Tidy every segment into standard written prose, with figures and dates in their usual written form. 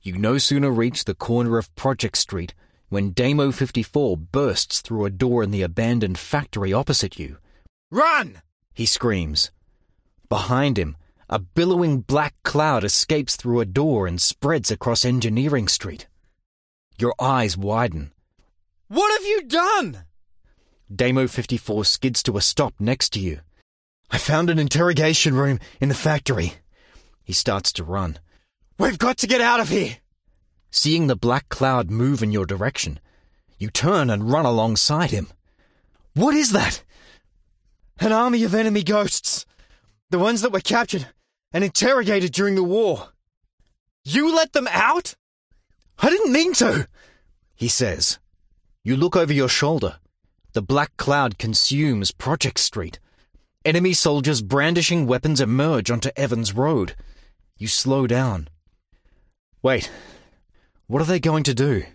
You no sooner reach the corner of Project Street when Damo 54 bursts through a door in the abandoned factory opposite you. "Run!" he screams. Behind him, a billowing black cloud escapes through a door and spreads across Engineering Street. Your eyes widen. "What have you done?" Damo 54 skids to a stop next to you. "I found an interrogation room in the factory." He starts to run. "We've got to get out of here!" Seeing the black cloud move in your direction, you turn and run alongside him. "What is that?" "An army of enemy ghosts. The ones that were captured and interrogated during the war." "You let them out?" "I didn't mean to," he says. You look over your shoulder. The black cloud consumes Project Street. Enemy soldiers brandishing weapons emerge onto Evans Road. You slow down. Wait, what are they going to do?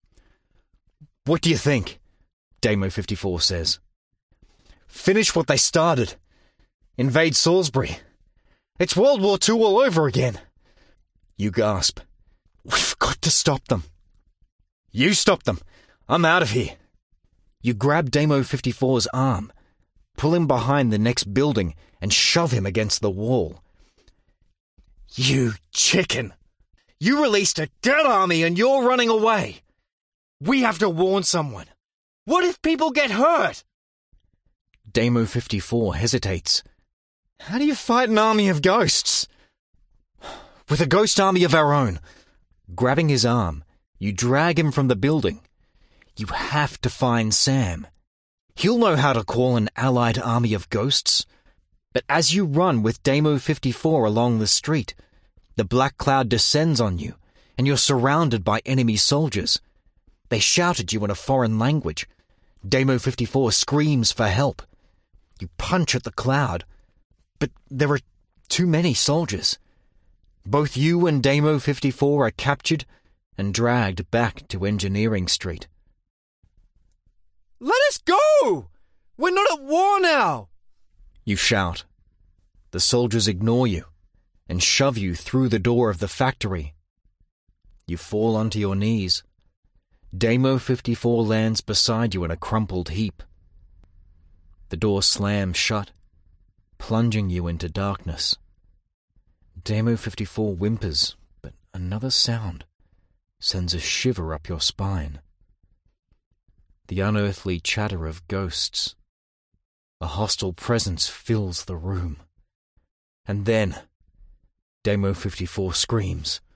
"What do you think?" Damo 54 says. "Finish what they started. Invade Salisbury. It's World War II all over again." You gasp. "We've got to stop them." "You stop them. I'm out of here." You grab Damo 54's arm, pull him behind the next building, and shove him against the wall. "You chicken! You released a dead army and you're running away! We have to warn someone. What if people get hurt?" Damo 54 hesitates. "How do you fight an army of ghosts?" "With a ghost army of our own." Grabbing his arm, you drag him from the building. You have to find Sam. He'll know how to call an allied army of ghosts. But as you run with Damo 54 along the street, the black cloud descends on you, and you're surrounded by enemy soldiers. They shout at you in a foreign language. Damo 54 screams for help. You punch at the cloud, but there are too many soldiers. Both you and Damo 54 are captured and dragged back to Engineering Street. "Let us go! We're not at war now!" You shout. The soldiers ignore you and shove you through the door of the factory. You fall onto your knees. Damo 54 lands beside you in a crumpled heap. The door slams shut, plunging you into darkness. Damo 54 whimpers, but another sound sends a shiver up your spine. The unearthly chatter of ghosts. A hostile presence fills the room. And then, Damo 54 screams.